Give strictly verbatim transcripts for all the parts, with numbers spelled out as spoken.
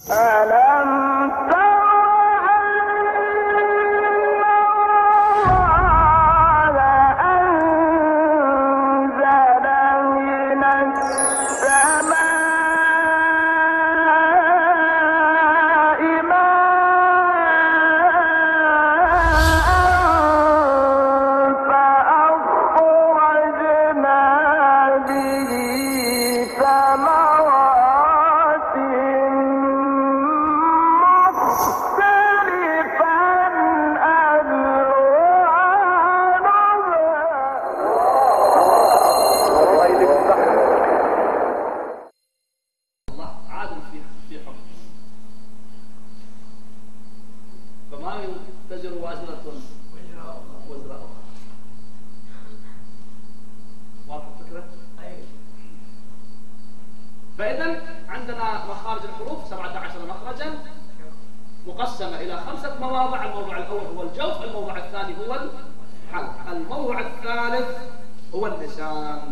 فإذا عندنا مخارج الحروف سبعة عشر مخرجا مقسمة إلى خمسة مواضع. الموضع الأول هو الجوف، الموضع الثاني هو الحلق، الموضع الثالث هو اللسان.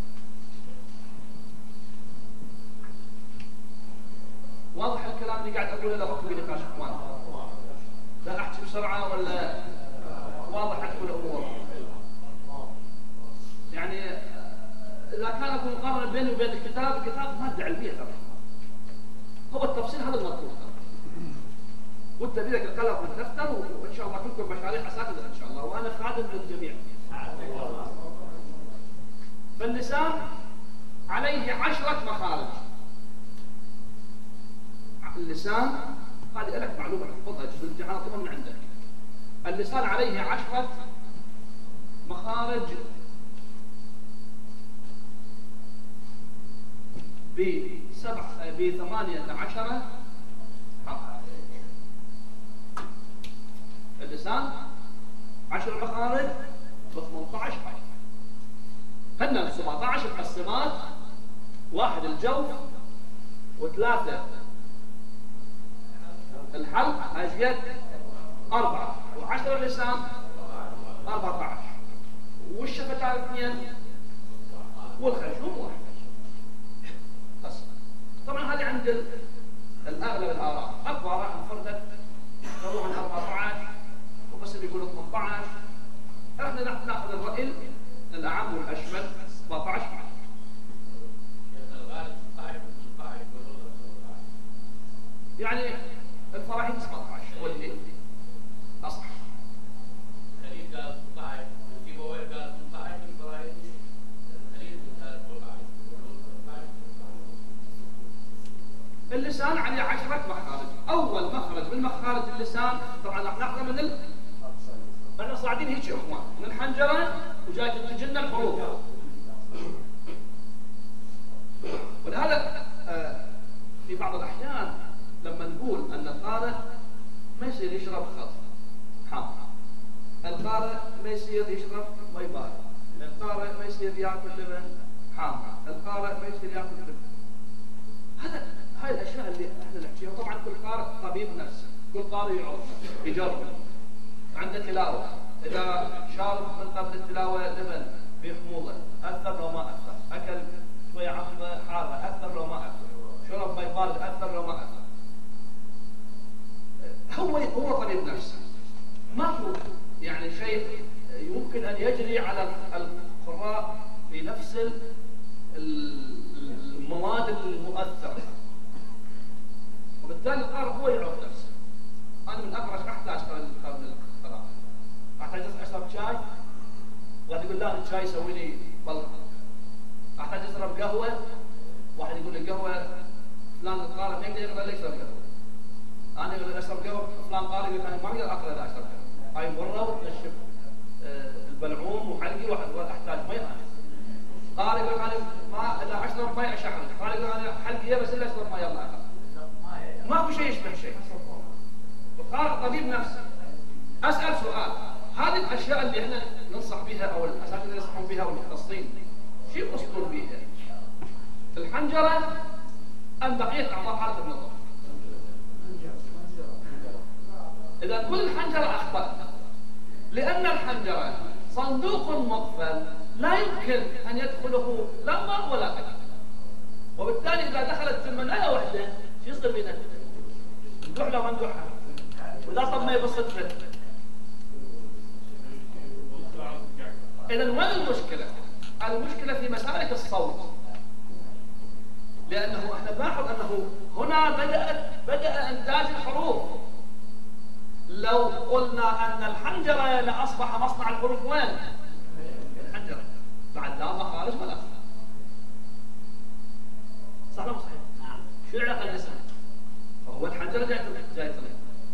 واضح الكلام اللي قاعد أقوله له حكم بنقاش إخوان؟ لا أحكي بسرعة ولا واضح عندكم الأمور؟ يعني إذا كان أكون مقارنة بيني وبين الكتاب، الكتاب مادة علمية ترى. هو التفصيل هذا المطلوب ترى. وأنت بيدك القلم والدفتر وإن شاء الله كلكم مشاريع أساتذة إن شاء الله، وأنا خادم للجميع. فاللسان عليه عشرة مخارج. اللسان هذه لك معلومة تحفظها جزء الامتحان طبعا من عندك. اللسان عليه عشرة مخارج بسبع بثمانية عشر حرف. اللسان عشر مخارج بثمانية عشر حرف. هن سبعة عشر مقسمات، واحد الجوف وثلاثة الحلق، أجيد أربعة، وعشرة اللسان أربعة عشر، والشفتان اثنين، والخشوم واحد. بس طبعا هذه عند الأغلب الآراء. أكو آراء انفردت يروح عن أربعة عشر وبس اللي يقولوا ثمانية عشر. احنا ناخذ الرأي الأعم والأشمل سبعة عشر. يعني الفراحين سبعة عشر هو اللي أصح. خليل قال ستة عشر، سيبويه قال ستة عشر، الفراحين خليل قال سبعة عشر. اللسان عليه عشرة مخارج. أول مخرج من مخارج اللسان طبعا راح ناخذه من ال احنا صاعدين هيك يا اخوان من الحنجرة وجاي تنتجلنا الحروف. ولهذا آه في بعض الأحيان لما نقول أن القارئ ما يصير يشرب خط حامض، القارئ ما يصير يشرب مي بارد، القارئ ما يصير ياكل لبن حامض، القارئ ما يصير ياكل لبن. هذا هاي الأشياء اللي احنا نحكيها. طبعا كل قارئ طبيب نفسه، كل قارئ يعرف يجرب. عنده تلاوة، إذا شارب من قبل التلاوة لبن في حموضة أثر لو ما أثر، أكل شوية عصبة حارة أثر لو ما أثر، شرب مي بارد أثر لو ما أثر. هو هو طبيب نفسه، ما هو يعني شيء يمكن أن يجري على القراء بنفس المواد المؤثرة، وبالتالي القارئ هو يعرف نفسه. أنا من أبرز أحتاج قبل القراءة، أحتاج أشرب شاي، واحد يقول لا الشاي يسوي لي بلغم. أحتاج أشرب قهوة، واحد يقول لي قهوة فلان القارئ ما يقدر يقرأ ليش يشرب قهوة. أنا أقول أشرب قهوة فلان قارئ يقول أنا ما أقدر أقرأ إذا أشرب قهوة. هاي مرة وتنشف البلعوم وحلقي واحد أحتاج مي. أنا قارئ يقول أنا ما إذا أشرب مي أشعر، قارئ يقول أنا حلقي بس إلا أشرب مي يلا أقرأ. ما في شيء يشبه شيء. القارئ طبيب نفسه. أسأل سؤال، هذه الأشياء اللي إحنا ننصح بها أو الأساتذة اللي ينصحون بها والمختصين شو يقصدون بها؟ الحنجرة أم بقية أعضاء حالة النظر؟ إذا نقول الحنجرة أخطأ، لأن الحنجرة صندوق مقفل لا يمكن أن يدخله لا ماء ولا أكل، وبالتالي إذا دخلت ثمناية واحدة شو يصير بينا؟ ممدوح لو ممدوحها وإذا طب ما يبص تفت. إذا وين المشكلة؟ المشكلة في مسالك الصوت، لأنه احنا بنلاحظ أنه هنا بدأت بدأ إنتاج الحروف. لو قلنا أن الحنجرة لأصبح مصنع الحروف وين؟ الحنجرة، بعد لا مخارج ولا صح ولا صحيح؟ نعم. شو العلاقة اللسان؟ هو الحنجرة جاي جاي طلع.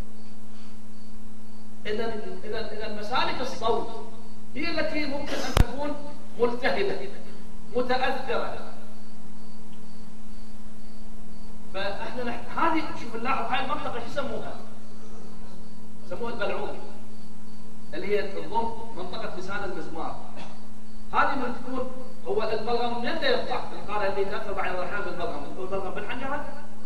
إذا إذا إذا مسالك الصوت هي التي ممكن أن تكون ملتهبة متأثرة. فاحنا نحن هذه شوف نلاحظ هاي المنطقة شو يسموها؟ يسموها البلعوم اللي هي تضم منطقة لسان المزمار. هذه من تكون هو البلغم من يبدا يطلع؟ القارة اللي تدخل بعد الرحام بالبلغم، البلغم بالحنجرة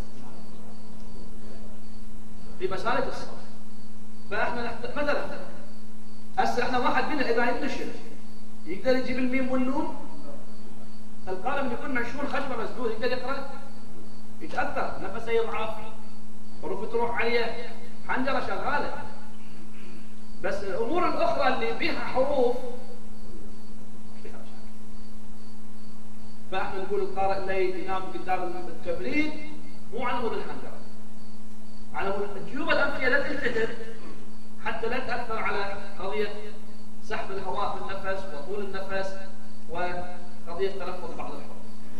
في مسالك الصوت. فاحنا نحت... مثلا هسه احنا واحد منا اذا ينشر يقدر يجيب الميم والنون، القلم يكون منشور خشبه مسدود يقدر يقرا، يتاثر، نفسه يضعف، حروف تروح عليه، حنجره شغاله. بس الامور الاخرى اللي بها حروف فيها مشاكل. فاحنا نقول القارئ اللي ينام قدام الكبريت مو على مود الحنجره، على مود جيوب الانفيه لا تلتهب حتى لا تاثر على قضيه سحب الهواء بالنفس وطول النفس وقضيه تلفظ بعض الحروف.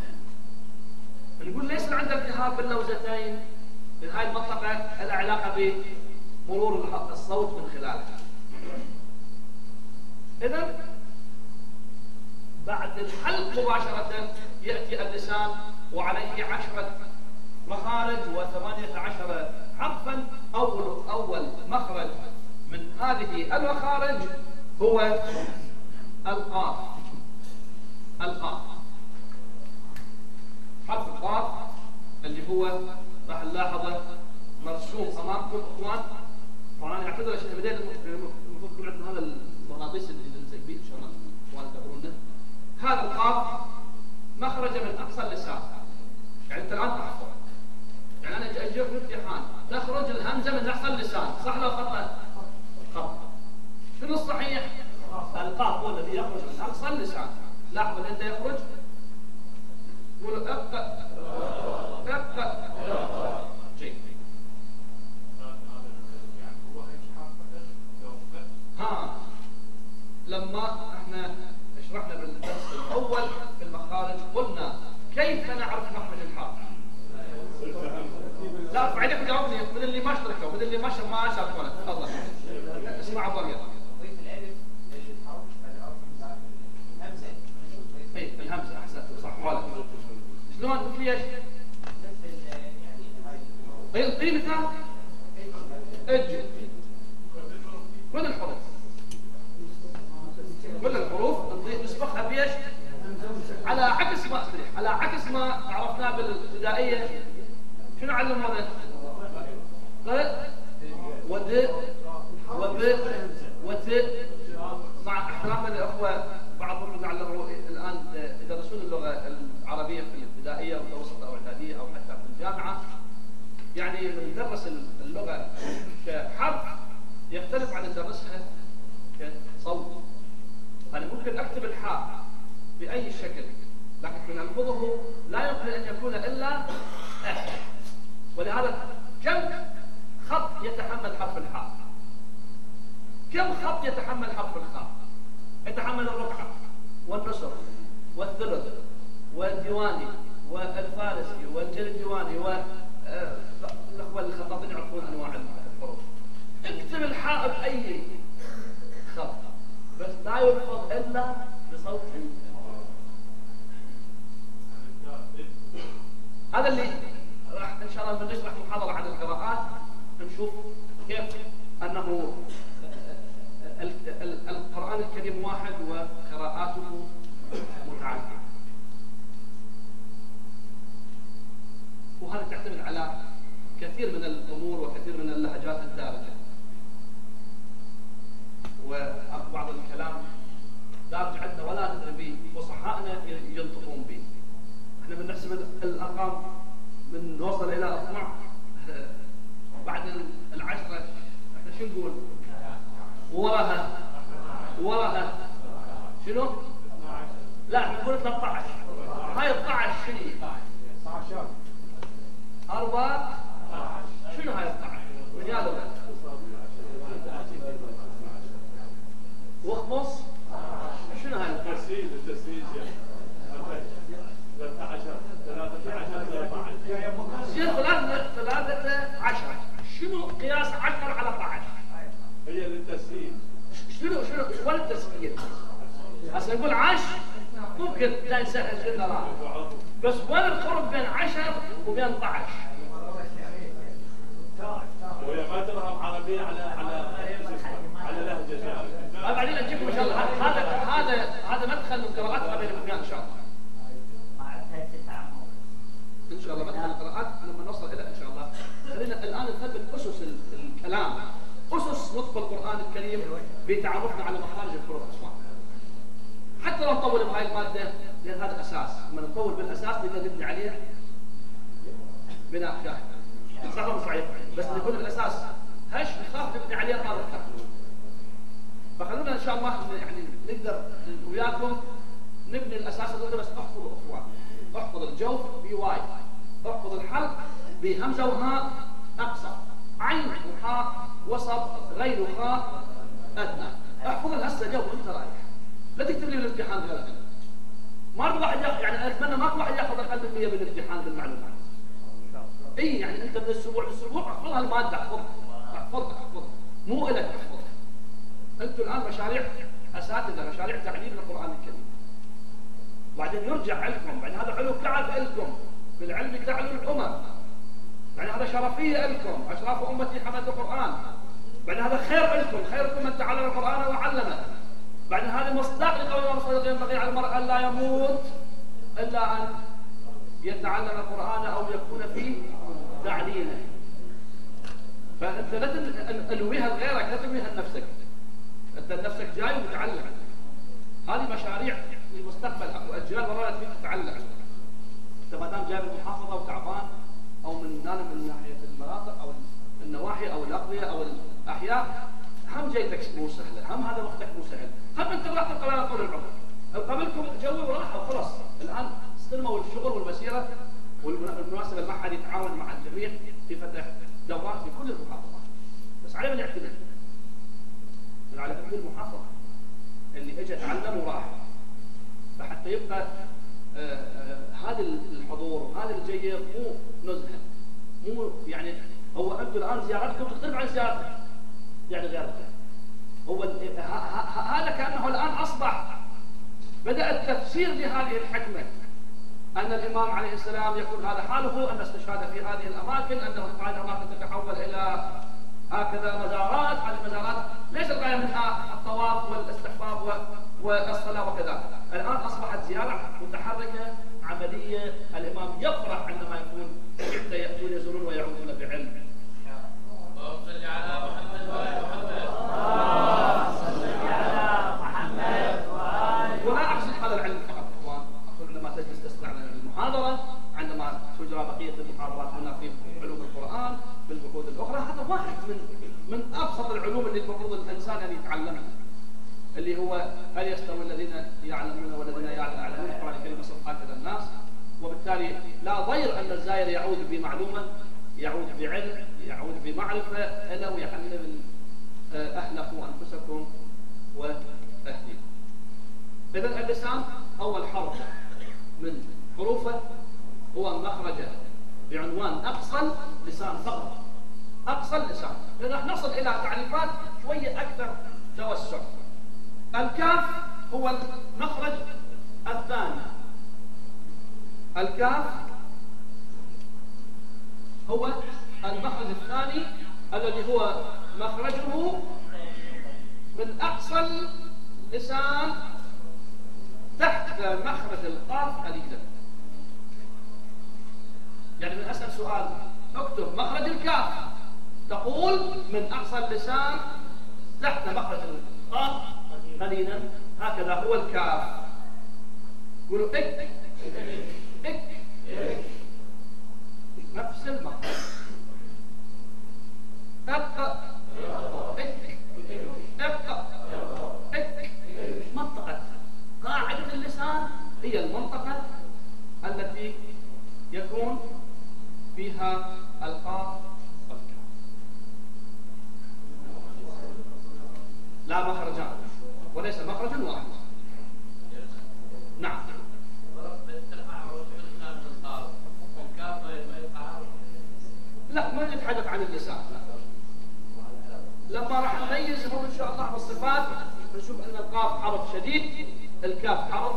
نقول ليس عنده التهاب باللوزتين من هاي المنطقه لها علاقه بمرور الصوت من خلالها. اذا بعد الحلق مباشره ياتي اللسان وعليه عشره مخارج وثمانيه عشر حرفا. اول اول مخرج من هذه المخارج هو القاف. القاف حرف القاف اللي هو راح نلاحظه مرسوم امامكم اخوان. طبعا انا اعتذر عشان بدينا المفروض يكون عندنا هذا المغناطيس اللي ننزل به ان شاء الله اخوان تقولون. هذا القاف مخرجه من اقصى اللسان، يعني انت الان تحفظ، يعني انا اجي اجيك في امتحان تخرج الهمزه من اقصى اللسان، صح لو خطا؟ خطا. شنو الصحيح؟ القاف هو الذي يخرج من اقصى اللسان. لاحظوا انت يخرج قولوا ابقى ابقى جيد. ها لما احنا شرحنا بالدرس الاول في المخارج قلنا كيف نعرف مخرج الحرف. لا ارفع يدك وجاوبني من اللي ما اشتركوا، من اللي ما ما شافونا. تفضل اسمع ابو امير. اي الهمزه احسنت صح غلط. شلون قلت لي ايش؟ اي اعطيني مثال. اجي كل الحروف كل الحروف نسبقها بايش؟ على عكس ما على عكس ما عرفناه بالابتدائيه. شنو علمونا؟ ق ود وب وت. مع احترامنا للاخوه بعضهم يعلموا الان يدرسون اللغه العربيه في الابتدائيه والمتوسطه او الاعداديه او حتى في الجامعه. يعني ندرس اللغه كحرف يختلف عن ندرسها كصوت. انا ممكن اكتب الحاء باي شكل لكن نلفظه لا يمكن ان يكون الا أ. ولهذا كم خط يتحمل حرف الحاء؟ كم خط يتحمل حرف الخاء؟ يتحمل الرقعة والنصر والثلث والديواني والفارسي والجلديواني والاخوه الخطاطين يعرفون انواع الحروف. اكتب الحاء باي خط بس لا يلفظ الا بصوت. هذا اللي راح ان شاء الله بنشرح محاضره عن القراءات نشوف كيف انه القرآن الكريم واحد وقراءاته متعددة، وهذا تعتمد على كثير من الأمور وكثير من اللهجات الدارجة وبعض الكلام دارج عندنا ولا ندري به وصحائنا ينطقون به. احنا بنحسب الأرقام من نوصل إلى أطماع بعد العشرة احنا شو نقول؟ وراها وراها شنو؟ لا نقول ثلاثة عشر. هاي اثني عشر شنو؟ أربعة شنو هاي اثني عشر؟ من يا ولد؟ وخمس شنو هاي؟ التسهيل التسهيل ثلاثة عشر ثلاثة عشر ثلاثة عشر زين ثلاثة ثلاثة عشر شنو قياس عشر على اثني عشر؟ هي للتسهيل. شنو شنو وين التسهيل؟ هسه نقول عشر ممكن لا نسهل شنو لا بس وين الفرق بين عشر وبين اثني عشر؟ وهي ما ترهم عربية على على على لهجة ثانية. بعدين اجيبكم ان شاء الله هذا هذا هذا مدخل من قراءات بين البنيان ان شاء الله. ان شاء الله مدخل القراءات لما نوصل الى ان شاء الله. خلينا الان نثبت اسس الكلام، اسس نطق القران الكريم بتعرفنا على مخارج الحروف الاصوات. حتى لو نطول بهاي الماده لان هذا اساس، لما نطول بالاساس نقدر نبني عليه بناء شاهد. صح ولا صحيح؟ بس يكون الاساس هش نخاف نبني عليه هذا الحرف. فخلونا ان شاء الله يعني نقدر وياكم نبني الاساس هذا بس احفظوا اخوان. احفظ الجوف بواي، احفظ الحلق بهمزه وهاء اقصى، عين وحاء وسط، غين وخاء ادنى. احفظ هسه اليوم وانت رايح. لا تكتب لي بالامتحان هذا. ما ارجو واحد ياخذ يعني اتمنى ماكو واحد ياخذ اقل من مية بالامتحان بالمعلومات. اي يعني انت من الاسبوع للاسبوع احفظ هالماده احفظها احفظها احفظها مو الك احفظها. انتم الان مشاريع اساتذه، مشاريع تعليم القران الكريم. بعدين يرجع لكم، يعني هذا علو كعب لكم، بالعلم تعلو الامم. يعني هذا شرفيه لكم، اشراف امتي حملت القران. بعدين هذا خير لكم، خيركم من تعلم القران وعلمه. بعدين هذا مصداق لقول الله صلى الله عليه وسلم ينبغي على المرء ان لا يموت الا ان يتعلم القران او يكون في تعليمه. فانت لا تنويها لغيرك، لا تنويها لنفسك. انت لنفسك جاي ومتعلم. هذه مشاريع للمستقبل، اكو اجيال وراك فيك تتعلم. انت ما دام جاي من المحافظه وتعبان او من من ناحيه المناطق او النواحي او الاقضيه او الاحياء، هم جيتك مو سهله، هم هذا وقتك مو سهل، هم انت راح تبقى طول العمر. قبلكم جوي وراحه وخلاص، الان استلموا الشغل والمسيره والمناسبه المعهد يتعاون مع الجميع في فتح دورات في كل المحافظات. بس على من يعتمد؟ من على كل المحافظه اللي اجى تعلم وراح. فحتى يبقى هذا الحضور وهذا الجيد مو نزهه، مو يعني هو انتم الان زيارتكم تختلف عن زيارتك يعني غيرك. هو هذا كانه الان اصبح بدا التفسير لهذه الحكمه ان الامام عليه السلام يكون هذا حاله، ان استشهاد في هذه الاماكن، انه هذه الاماكن تتحول الى هكذا مزارات. هذه المزارات ليس الغايه منها الطواف والاستحباب والصلاه وكذا. الان اصبحت زياره متحركه عمليه. الامام يفرح عندما يكون حتى ياتون يزورون ويعودون بعلم. اللهم صل على محمد وآل محمد. اللهم صل على محمد وآل. ولا اقصد هذا العلم فقط اخوان، اقصد عندما تجلس تسمع المحاضره، عندما تجرى بقيه المحاضرات هنا في علوم القران بالبحوث الاخرى، هذا واحد من من ابسط العلوم اللي المفروض الانسان ان يتعلمها، اللي هو هل يستوي الذين يعلمون والذين يعلمون. القران الكريم يصف هكذا الناس، وبالتالي لا ضير ان الزائر يعود بمعلومه، يعود بعلم، يعود بمعرفه، الا ويعلم اهله وانفسكم واهليكم. اذا اللسان اول حرف من حروفه هو مخرجه بعنوان اقصى اللسان فقط. اقصى اللسان. اذا راح نصل الى تعريفات شويه اكثر توسع. الكاف هو المخرج الثاني. الكاف هو المخرج الثاني الذي هو مخرجه من اقصى اللسان تحت مخرج القاف قليلا. يعني من اسال سؤال اكتب مخرج الكاف، تقول من اقصى اللسان تحت مخرج القاف قليلا. هكذا هو الكاف. قولوا اك اك اك نفس المخرج. اق اك اق اك. منطقة قاعدة اللسان هي المنطقة التي يكون فيها القاف والكاف، لا مخرجان وليس مخرج واحد. نعم. لا ما نتحدث عن اللسان، لما راح نميزهم ان شاء الله بالصفات نشوف ان القاف حرف شديد، الكاف حرف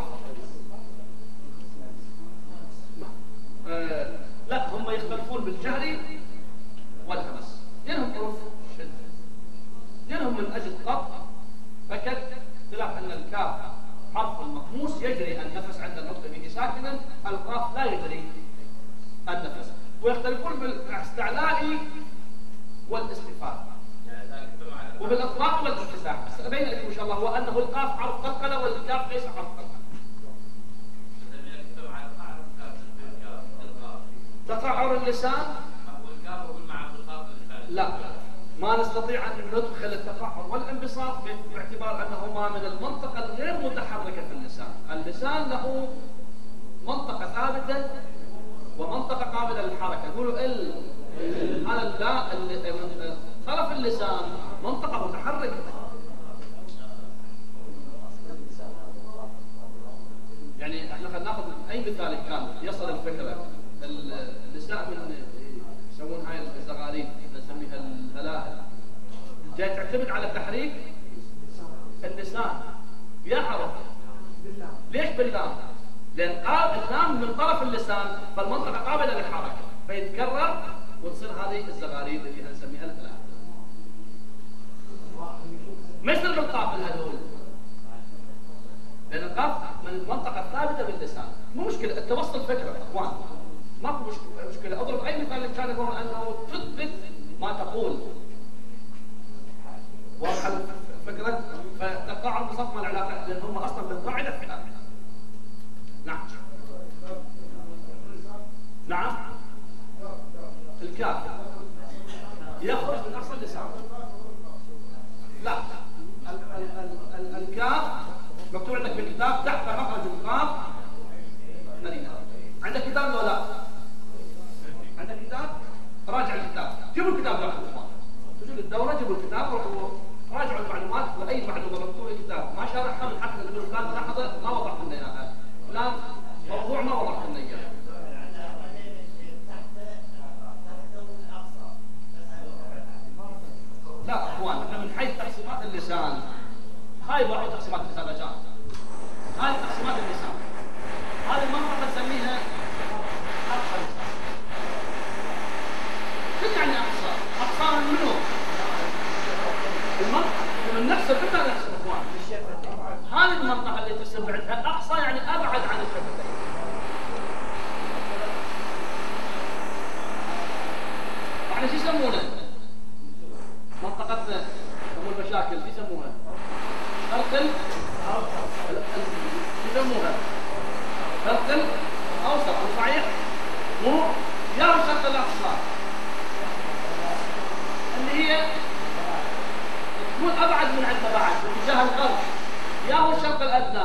آه لا هم يختلفون بالجهر والهمس، لانهم حروف شد، لانهم من اجل قط فكت، خلاف ان الكاف حرف مقموس يجري النفس عند النطق به ساكنا، القاف لا يجري النفس. ويختلفون بالاستعلاء والاستفال وبالاطلاق والانفتاح. بس ابين لكم ان شاء الله هو انه القاف حرف قلقله والكاف ليس حرف قلقله. تقعر اللسان لا، ما نستطيع ان ندخل التقعر والانبساط باعتبار انهما من المنطقه الغير متحركه في اللسان. اللسان له منطقه ثابته ومنطقه قابله للحركه. يقولوا ال هذا لا، طرف اللسان منطقه متحركه. يعني احنا خلينا ناخذ اي مثال كان يصل الفكره. النساء من يسوون هاي الزغاريد نسميها الهلائل، جاي تعتمد على تحريك اللسان يا حرف. ليش باللام؟ لان اللام من طرف اللسان فالمنطقه قابله للحركه فيتكرر وتصير هذه الزغاريد اللي نسميها الهلائل. مثل بالقاف الهلول، لان القاف من المنطقه الثابته باللسان. مو مشكله التوصل فكره اخوان، ماكو مشكله. اضرب اي مثال ان كان يقول انه تثبت ما تقول. واضحه الفكره؟ فتقاعد بصف العلاقه لان هم اصلا بالقاعده خلاف. نعم نعم. الكاف يخرج من اقصى اللسان. لا ال ال ال ال الكاف مكتوب عندك بالكتاب تحت مخرج القاف مدينه. عندك كتاب ولا لا؟ عندك كتاب؟ راجع الكتاب، جيبوا الكتاب يا اخوان. تجوا للدوره جيبوا الكتاب وراجعوا المعلومات واي معلومه مكتوبه الكتاب ما شرحها من حق اللي كان لاحظه ما وضحت لنا اياها. فلان موضوع ما وضحت لنا اياه. لا اخوان احنا من حيث تقسيمات اللسان، هاي بعض تقسيمات اللسان يا جماعه. هاي تقسيمات اللسان، هذه المنطقه نسميها اقصى اللسان. شو يعني اقصى؟ اقصى من منو؟ المنطقه من نفس الفكره نفس اخوان. هذه المنطقه اللي ترسم بعدها اقصى يعني ابعد عن الشفتين. احنا شو يسمونه؟ منطقتنا يسمون المشاكل شو يسموها؟ فرقل شو يسموها؟ فرقل اوسط. مو صحيح؟ مو يا هو الشرق الاقصى اللي هي تكون ابعد من عندنا بعد باتجاه الغرب، يا هو الشرق الادنى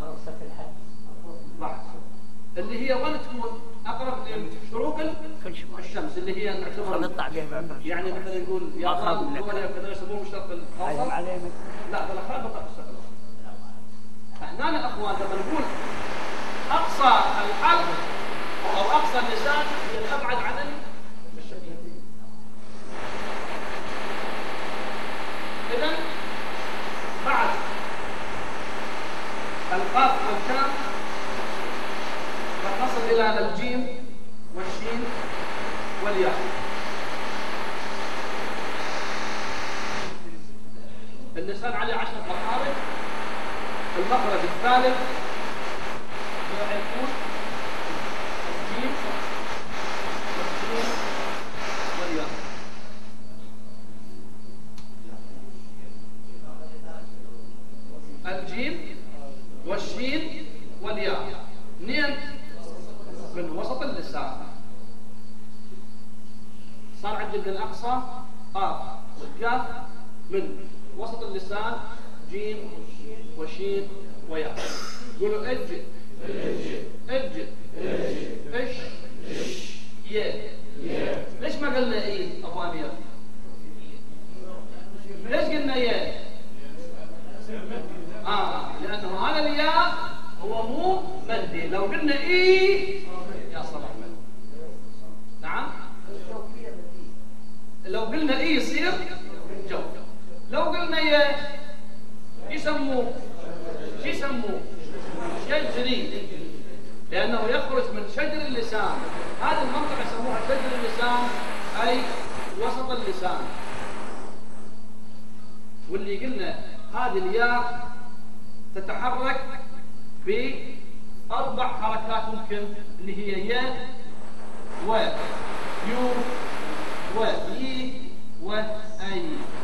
اللي هي وين تكون؟ اقرب لشروق الشمس اللي هي نعتبر يعني مثلا يقول يا غرب دول كذا يسموه الشرق الاوسط. لا بلا خالف الشرق الاوسط. فهنا يا اخوان لما نقول اقصى الحلق او اقصى اللسان هي الابعد عن الشفتين. اذا بعد القاف والكاف راح نصل الى الجيم والشين والياء. اللسان عليه عشرة مخارج. المخرج الثالث يكون الجيم والشين والياء. الجيم والشين والياء منين؟ من وسط اللسان. صار عندي من الاقصى قاف والكاف من وسط اللسان جيم وشين وياء. قولوا اجد اجد اش يه. ليش ما قلنا ايه ابو امير؟ ليش قلنا يه؟ اه لانه هذا الياء هو مو مندي. لو قلنا ايه يا صلاح مندي. نعم لو قلنا ايه يصير جو. لو قلنا يه يسموه شو يسموه؟ شجري، لانه يخرج من شجر اللسان. هذه المنطقه يسموها شجر اللسان اي وسط اللسان. واللي قلنا هذه الياء تتحرك باربع حركات ممكن، اللي هي يا و يو و يي و اي.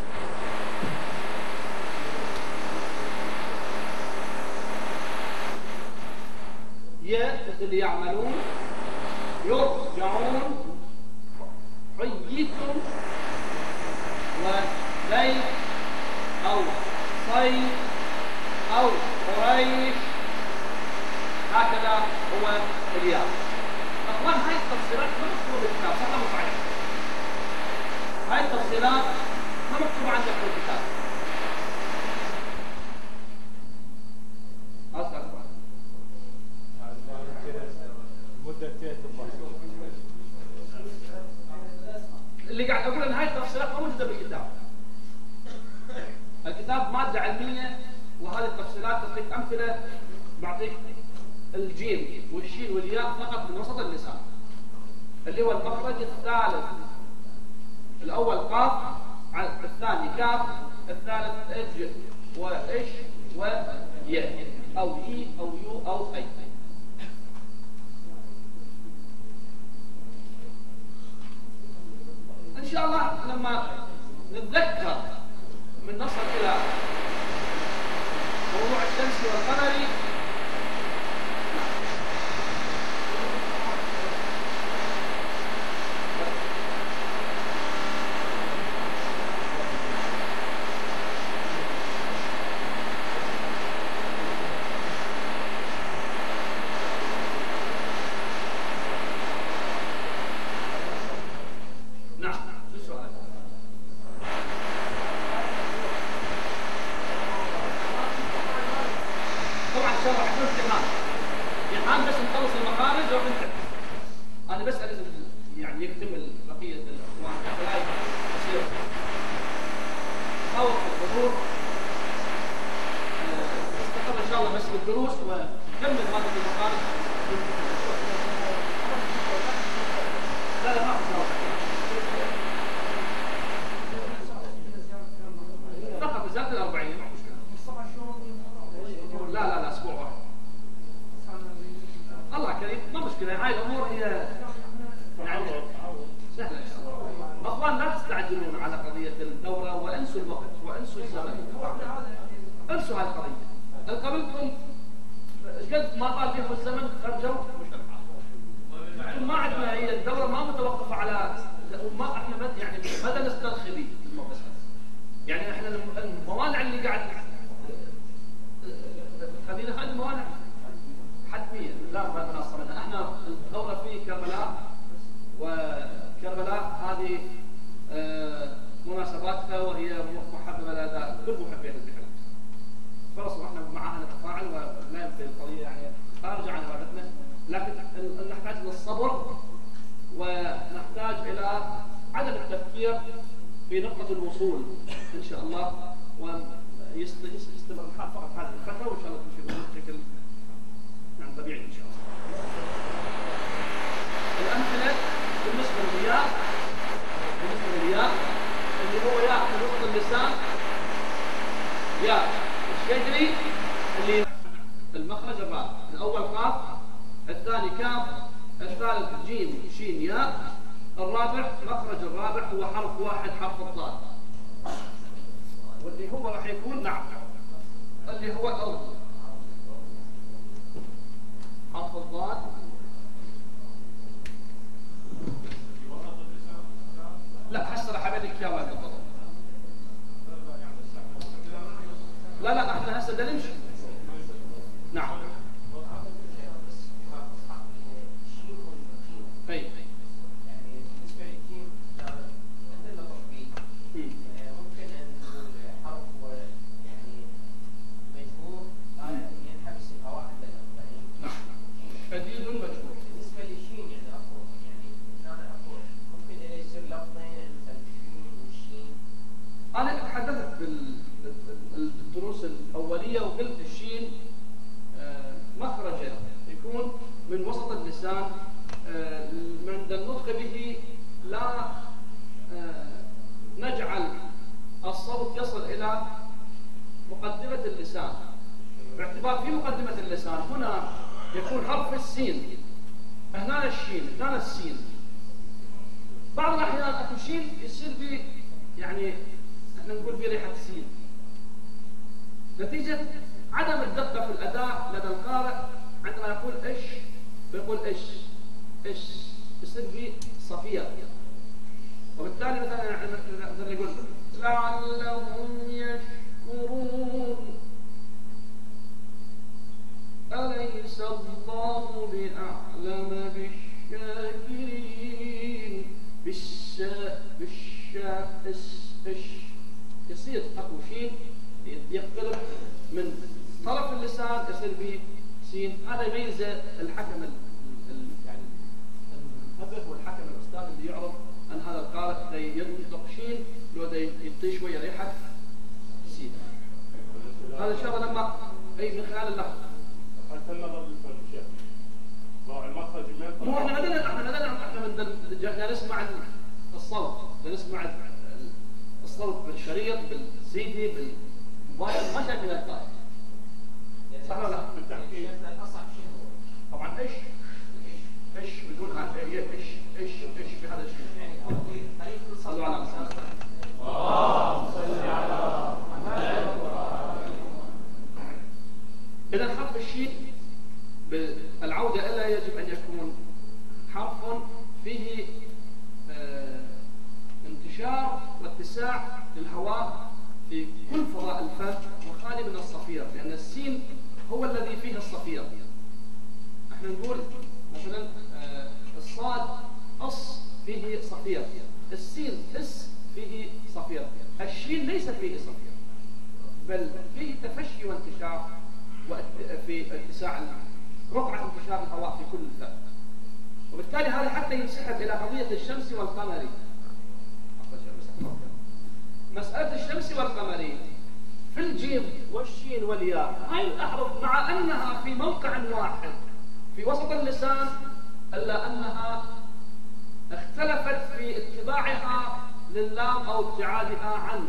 يا مثل يعملون، يرجعون، حييتم، وليل او صيف او قريش. هكذا هو الياء. اخوان هاي التفصيلات ما مكتوبه بالكتاب، صح ولا صحيح؟ هاي التفصيلات ما مكتوبه عندك في الكتاب. أصلاً اللي قاعد اقول ان هاي التفصيلات ما موجوده بالكتاب. الكتاب ماده علميه، وهذه التفصيلات تعطيك امثله. بعطيك الجيم والشين والياء فقط من وسط اللسان، اللي هو المخرج الثالث. الاول قاف، الثاني كاف، الثالث اج واش وياء او يي او يو او اي. ان شاء الله لما نتذكر من نصل الى موضوع الشمسي والقمري في نقطة الوصول إن شاء الله، ويستمر الحال فقط هذه الفترة، وإن شاء الله تمشي بشكل يعني طبيعي إن شاء الله. الأمثلة بالنسبة للياء، بالنسبة للياء اللي هو ياء في نقطة اللسان، ياء الشجري اللي المخرج الرابع، الأول قاف، الثاني كاف، الثالث جيم شين ياء، الرابع مخرج الرابع هو حرف واحد، حرف الضاد، واللي هو راح يكون نعم اللي هو الأرض. حرف الضاد لا هسه راح ابين لك اياه. بدنا نمشي. نعم. اي. يعني بالنسبه للجيم عندنا تطبيق ممكن ان نقول حرف يعني مجهور ينحبس الهواء عندنا. نعم. شديد مجهور. بالنسبه للشين يعني اكو يعني انا اكو ممكن يصير لفظين مثل الشين والشين. انا تحدثت بالدروس الاوليه وقلت الشين مخرجه يكون من وسط اللسان، من النطق به لا نجعل الصوت يصل إلى مقدمة اللسان، باعتبار في مقدمة اللسان هنا يكون حرف السين، هنا الشين، هنا السين. بعض الأحيان أكو شين يصير به يعني احنا نقول به ريحة سين، نتيجة عدم الدقة في الأداء لدى القارئ. عندما يقول إيش بيقول إيش إيش يصير به صفير، وبالتالي مثلا مثلا يقول لعلهم يشكرون، أليس الله بأعلم بالشاكرين، بالشاء بالشاء إش إش يصير أكو شين يقترب من طرف اللسان يصير به سين. هذا يميز الحكم يعني المحرر والحكم الاستاذ اللي يعرف ان هذا القارئ ينطق شين لو يعطي شويه ريحه سين. هذا ان شاء الله لما اي من خلال اللفظ. حتى النظر للفم شيخ. راعي المخرج من مو احنا بدنا احنا بدنا احنا بدنا نسمع الصوت، نسمع الصوت بالشريط بالسيدي بالموبايل ما شايفين القارئ. صح ولا لا؟ بالتحكيم. الاصعب شيء هو طبعا ايش؟ ايش بيقول عن ايش ايش ايش في هذا الشيء؟ يعني طريقه صلوا على محمد. اللهم صل على محمد. اذا حرف الشين بالعوده الى يجب ان يكون حرف فيه آه انتشار واتساع للهواء في كل فضاء الفم وخالي من الصفير، لان السين هو الذي فيه الصفير. احنا نقول مثلا آه الصاد أص فيه صفير، السين اس فيه صفير، الشين ليس فيه صفير بل فيه تفشي وانتشار في اتساع رقعة انتشار الهواء في كل الفم، وبالتالي هذا حتى ينسحب إلى قضية الشمس والقمر. مسألة الشمس والقمر في الجيم والشين والياء هاي الأحرف مع أنها في موقع واحد في وسط اللسان إلا أنها اختلفت في اتباعها لللام أو ابتعادها عنه،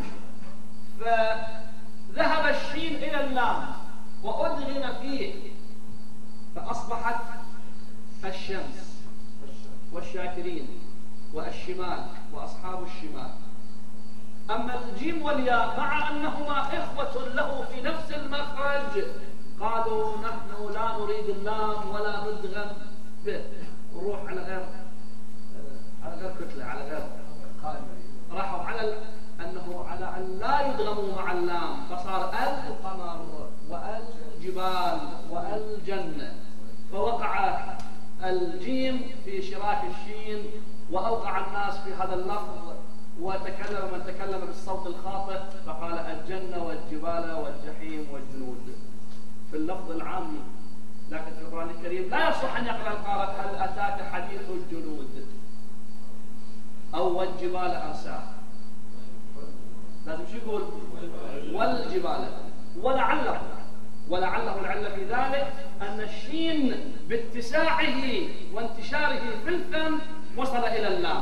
فذهب الشين إلى اللام وأدغم فيه فأصبحت الشمس والشاكرين والشمال وأصحاب الشمال. أما الجيم والياء مع أنهما إخوة له في نفس المخرج قالوا نحن لا نريد اللام ولا ندغم به، وروح على غير على غير كتلة، على غير قائمة، راحوا على أنه على أن لا يدغموا مع اللام، فصار القمر والجبال والجنة، فوقع الجيم في شراك الشين وأوقع الناس في هذا اللفظ، وتكلم من تكلم بالصوت الخاطئ فقال الجنة والجبال والجحيم والجنود في اللفظ العامي. لكن في القرآن الكريم لا يصح أن يقرأ القارئ هل أتاك حديث الجنود أو والجبال أرساها، لازم شو يقول؟ والجبال. ولعله ولعله العلة في ذلك أن الشين باتساعه وانتشاره في الفم وصل إلى اللام.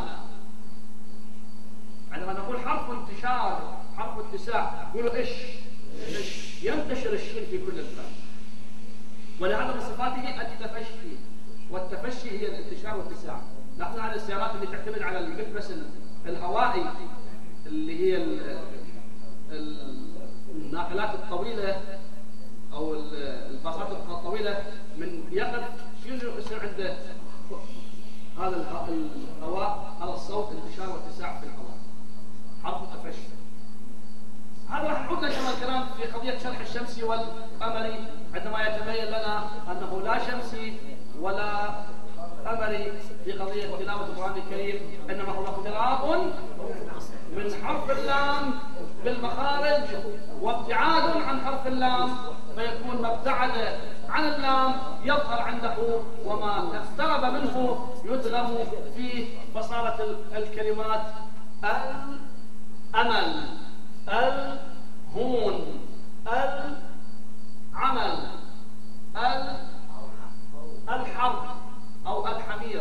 عندما نقول حرف انتشار حرف اتساع يقولوا إيش؟ إيش؟ ينتشر الشين في كل الفم، ولهذا من صفاته التفشي، والتفشي هي الانتشار والاتساع. نحن على السيارات اللي تعتمد على المكبس الهوائي اللي هي الناقلات الطويلة أو الباصات الطويلة، من يقف شنو يصير عنده هذا الهواء، هذا الصوت انتشار واتساع في الهواء، حرف التفشي. هذا راح نعود ان شاء الله الكلام في قضيه شرح الشمسي والقمري عندما يتبين لنا انه لا شمسي ولا قمري في قضيه تلاوه القران الكريم، انما هو اقتراب من حرف اللام بالمخارج وابتعاد عن حرف اللام، فيكون ما ابتعد عن اللام يظهر عنده، وما اقترب منه يدغم فيه، فصارت الكلمات الأمل، الهون، العمل، الحرب أو الحمير،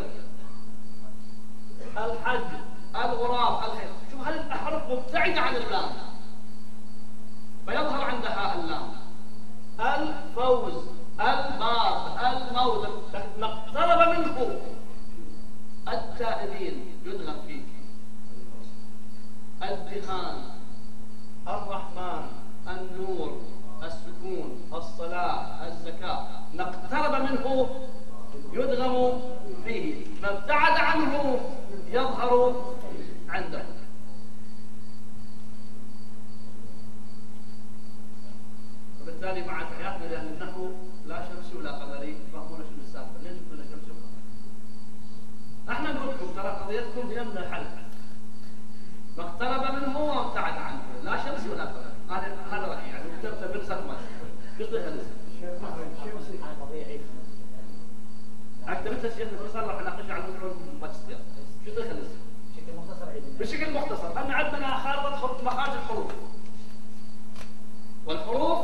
الحج، الغراب، الخير. شوف هذه الأحرف مبتعدة عن اللام فيظهر عندها اللام. الفوز، الباب، الموت، ما اقترب منه التائبين يدغم فيه. الدخان، الرحمن، النور، السكون، الصلاة، الزكاة، ما اقترب منه يدغم فيه، ما ابتعد عنه يظهر عنده. وبالتالي مع تحياتنا لأن النحو لا شمسي ولا قمري، فهمونا شنو السالفة؟ ليش جبتوا لنا شمسي وقمري؟ احنا نقول لكم ترى قضيتكم هي من الحل. ما اقترب منه وابتعد عنه، لا شمسي ولا قمري. هذا هذا رأيي يعني كتبت بالرسمة. قصدي هذا. شمسي طبيعي. اكتبتها الشيخ المختصر راح نناقشها على مستوى الماجستير. شو تدخل بشكل مختصر عندنا. بشكل مختصر، أن عندنا خارطة مخارج الحروف. والحروف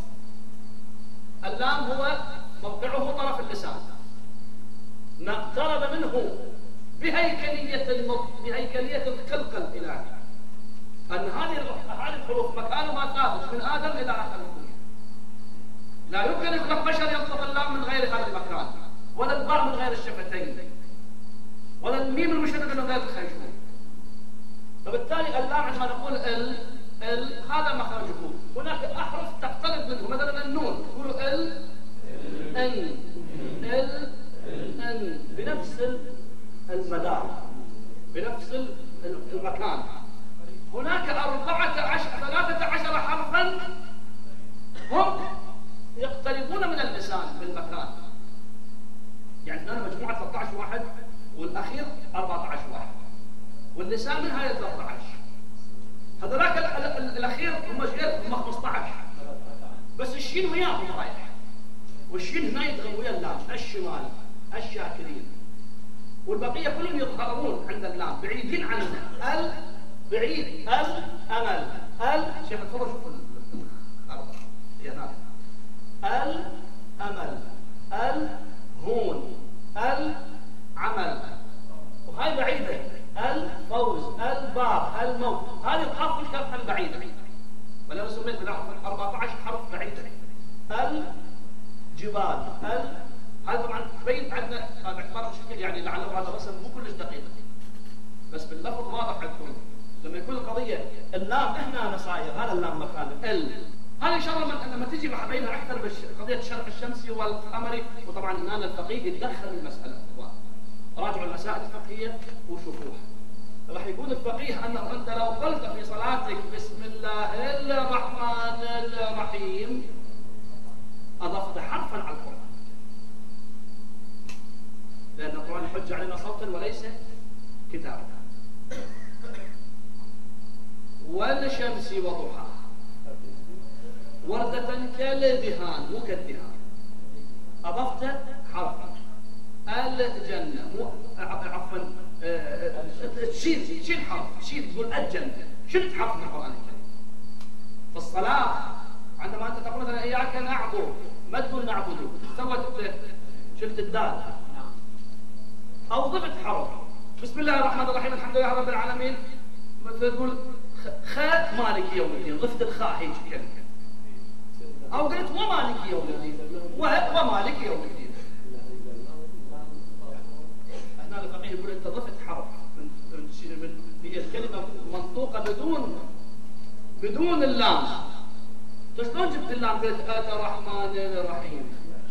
اللام هو موقعه طرف اللسان. ما اقترب منه بهيكلية النطق، بهيكلية الخلق الإلهي. أن هذه هذه الحروف مكانها ثابت من آدم إلى آخر الدنيا. لا يمكن يخلق بشر ينطق اللام من غير هذا المكان، ولا الباء من غير الشفتين، ولا الميم المشدد من غير الخيشوم. فبالتالي اللام عندما نقول ال ال هذا مخرجه. هناك احرف تقترب منه، مثلا النون تقولوا ال ان ال ان بنفس المدار بنفس المكان. هناك أربعة عشر ثلاثة عشر حرفا هم يقتربون من اللسان بالمكان. يعني عندنا مجموعة ثلاثة عشر واحد والأخير أربعة عشر واحد، واللسان من هاي ثلاثة عشر. هذولاك الأخير هم غير هم خمسة عشر، بس الشين وياهم رايح، والشين هنا يدغم ويا اللام، الشمال، الشاكرين، والبقية كلهم يظهرون عند اللام بعيدين عنه. ال بعيد، الأمل، ال شيخ تفضل شوف الخرطة هي هناك. الأمل، الهون، العمل، وهاي بعيدة. الفوز، الباب، الموت، هذه الحرف الكف البعيدة، ولا سميت بالحرف أربعة عشر حرف بعيدة. الجبال، ال هذا طبعا تبين عندنا باعتبار الشكل، يعني لعله هذا رسم مو كلش دقيق، بس باللفظ واضح عندكم. لما يكون القضيه اللام هنا صاير، هذا اللام مكان ال. هذه ان شاء الله لما تجي مع بينها اكثر بقضيه الشرح الشمسي والقمري، وطبعا هنا الفقيه يتدخل المساله. راجعوا المسائل الفقهيه وشوفوها. راح يقول الفقيه انه انت لو قلت في صلاتك بسم الله الرحمن الرحيم اضفت حرفا على القران، لان القران يحج علينا صوتا وليس كتابا. والشمس وضحاها وردة كالدهان، مو كالدهان، أضفت حرفا. الجنة مو عفوا تشيل تشيل حرف، تشيل تقول الجنة، شلت حرف من القرآن الكريم. في الصلاة عندما أنت تقول مثلا إياك نعبد، ما تقول نعبد، سوت شلت الدال أو ضفت حرف. بسم الله الرحمن الرحيم الحمد لله رب العالمين، مثلا تقول خاء مالك يوم الدين، ضفت الخاء هيك كلمة، أو قلت ومالك يوم الدين، ومالك يوم الدين. هنا الفقيه يقول أنت ضفت حرف من من هي الكلمة منطوقة بدون بدون اللام. شلون جبت اللام؟ قلت الرحمن الرحيم.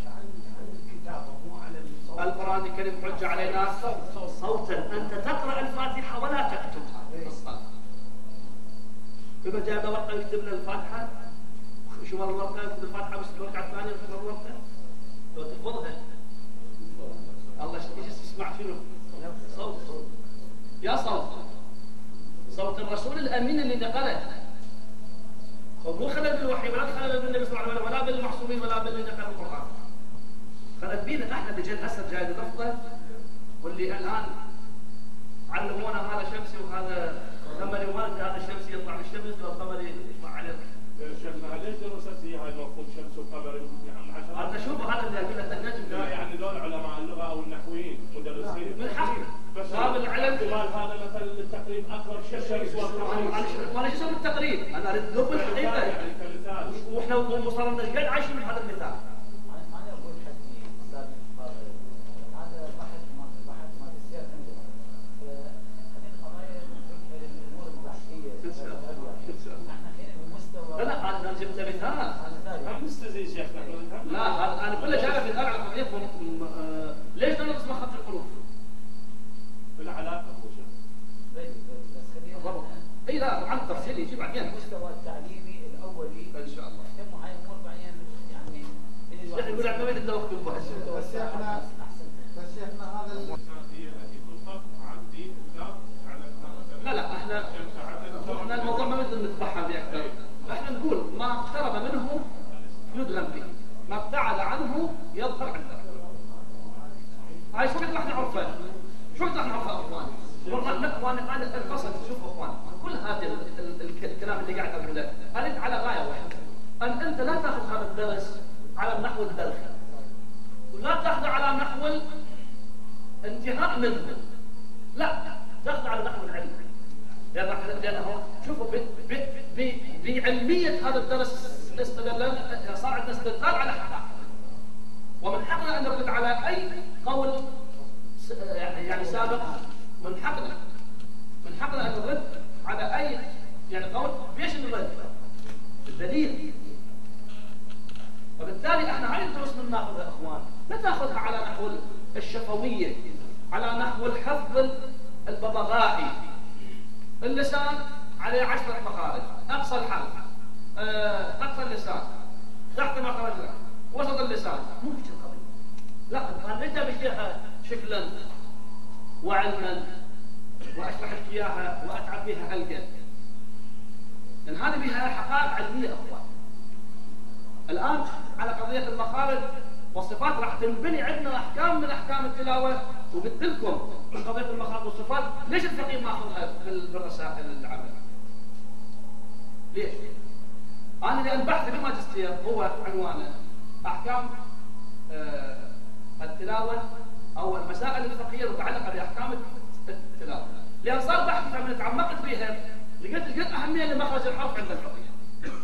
القرآن الكريم حج علينا صوتا، أنت تقرأ الفاتحة ولا تكتبها في الصلاة. يبقى جايب له ورقه يكتب له الفاتحه، شو مال الورقه يكتب الفاتحه بس الركعه الثانيه ويكتب الورقه، لو تحفظها الله يجي تسمع شنو؟ صوت صوت يا صوت صوت الرسول الامين اللي نقله، مو خلل بالوحي ولا خلل بالنبي صلى الله عليه وسلم ولا بالمعصومين ولا باللي نقل القران، خلل بينا احنا اللي جاي هسه جاي نحفظه، واللي الان علمونا هذا شمسي وهذا قمري وارد، هذا شمسي يطلع بالشمس والقمري يطلع عليه. شيخنا ليش درست هي هاي المفروض شمس وقمر يعني عشان هذا شوف هذا اللي اقول لك النجم. لا يعني دول علماء اللغه او النحويين مدرسين من حقه بس باب العلم احتمال هذا مثلا التقريب اقرب شيء الشمس والقمر. انا شو اسوي التقريب؟ انا اريد نقول الحقيقه يعني كمثال واحنا وصلنا قد عايشين من هذا المثال. انا اقول حكي استاذ فاضل هذا بحث ما بحث ما بيصير عندنا هذه القضايا من الامور البحثيه احنا حين بمستوى لا لا انا جبت مثال. هم مستزيد شيخنا. لا هذا انا كله جايب مثال على قضيتكم. آه، ليش لا نقسم خط الحروف؟ بلا علاقه هو شيخ. بس خلينا اي لا عن التفصيل يجي بعدين المستوى التعليمي الاولي ان شاء الله. يتم هاي الامور بعدين يعني يعني يقول لك ما بدنا وقت البحث. بس احنا بس احنا هذا ال- لا لا احنا احنا الموضوع ما بدنا نتبحر فيه اكثر، احنا نقول ما اقترب منه يدغم به، ما ابتعد عنه يظهر عنده. هاي شو بدنا احنا نعرفه؟ شو بدنا احنا نعرفه اخوان؟ والله اخوان انا القصد شوفوا اخوان كل هذا ال- ال- الكلام اللي قاعد اقوله اريد على غايه واحده، ان انت لا تاخذ هذا الدرس على النحو البلخي ولا تاخذه على نحو الانتهاء منه، لا تاخذ على نحو العلم. لأن لأنه شوفوا بعلمية هذا الدرس استدلال صار عندنا استدلال على حقائق، ومن حقنا أن نرد على أي قول يعني يعني سابق، من حقنا من حقنا أن نرد على أي يعني قول بيش نرد الدليل. وبالتالي احنا هاي الدروس من ناخذها اخوان لا تاخذها على نحو الشفويه، على نحو الحفظ الببغائي. اللسان عليه عشرة مخارج، أقصى الحلق، آه، أقصى اللسان، تحت مخرج الأنف، وسط اللسان، مو هيك القضية. لا أنا بدي بشيها شكلا وعلما وأشرح لك إياها وأتعب بها حلقة. لأن هذه بها حقائق علمية أخوان. الآن على قضية المخارج والصفات راح تنبني عندنا أحكام من أحكام التلاوة، وقلت لكم من قضية المخارج والصفات ليش الفقيه ماخذها بالرسائل العامة؟ ليش؟ أنا لأن بحثي بالماجستير هو عنوانه أحكام آه التلاوة أو المسائل الفقهية المتعلقة بأحكام التلاوة، لأن صار بحثي فمن تعمقت فيها لقيت لقيت أهمية لمخرج الحرف عند الفقيه،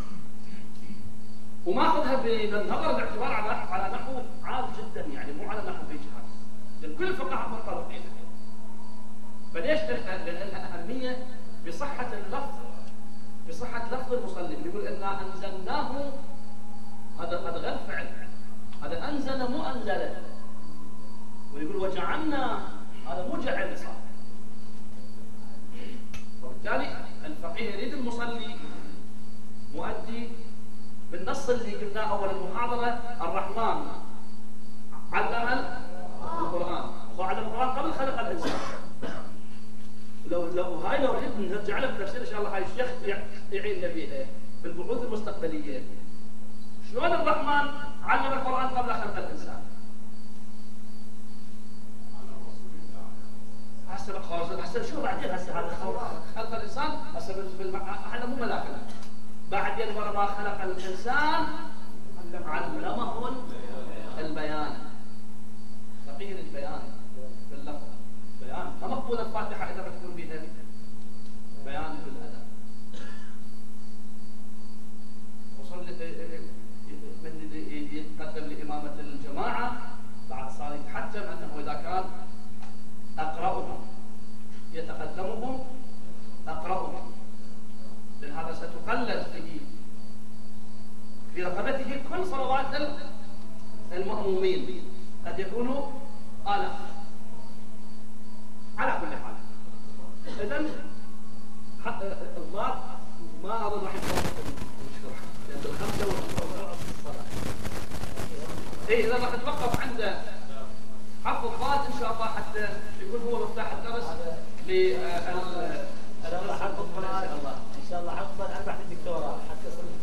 وماخذها بالنظر بالاعتبار على على نحو عال جدا، يعني مو على نحو اجهاز، لان كل الفقهاء مرتبطين. فليش؟ لان لها اهميه بصحه اللفظ، بصحه لفظ المصلي. يقول انا انزلناه، هذا هذا غير فعل، هذا انزل مو انزل. ويقول وجعلنا، هذا مو جعل صار. وبالتالي الفقيه يريد المصلي مؤدي بالنص اللي قلناه اول المحاضره، الرحمن علم القران وعلم القران قبل خلق الانسان. لو لو هاي لو جيت نرجع لها بالتفسير ان شاء الله هاي الشيخ يعيننا بيها في البحوث المستقبليه. شلون الرحمن علم القران قبل خلق الانسان؟ هسه هسه شو بعدين هسه هذا خلق الانسان هسه احنا مو ملاكنا. بعدين ورا ما خلق الانسان علمه البيان، فقيه البيان باللفظ، بيان ما مقبول الفاتحه اذا بتكون بها بيان بالادب. وصل من يتقدم لامامه الجماعه بعد صار يتحتم انه اذا كان اقراهم يتقدمهم اقراهم، لأن هذا ستقلد به في رقبته كل صلوات المأمومين، قد يكونوا آلاف. على كل حال إذن الضاد ما اظن راح يكون المشكله لان الخمسه والصلاه. اي اذا راح نتوقف عند حفظ الضاد ان شاء الله حتى يكون هو مفتاح الدرس لل ان شاء الله حفظ ان شاء الله ان شاء الله حفظ اربع الدكتوراه حتى يصير